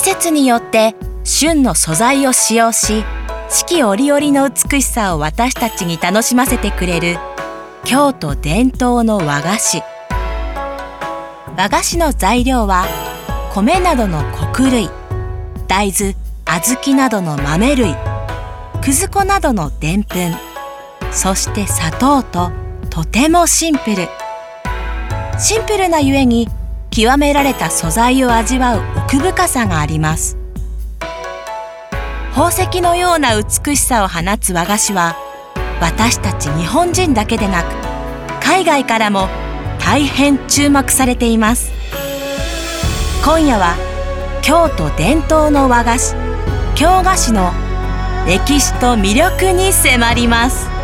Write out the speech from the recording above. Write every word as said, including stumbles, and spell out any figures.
節によって旬の素材を使用し、四季折々の美しさを私たちに楽しませてくれる京都伝統の和菓子。和菓子の材料は米などの穀類、大豆、小豆などの豆類、くず粉などのでんぷん、そして砂糖ととてもシンプル。シンプルなゆえに極められた素材を味わう奥深さがあります。宝石のような美しさを放つ和菓子は、私たち日本人だけでなく海外からも大変注目されています。今夜は京都伝統の和菓子、京菓子の歴史と魅力に迫ります。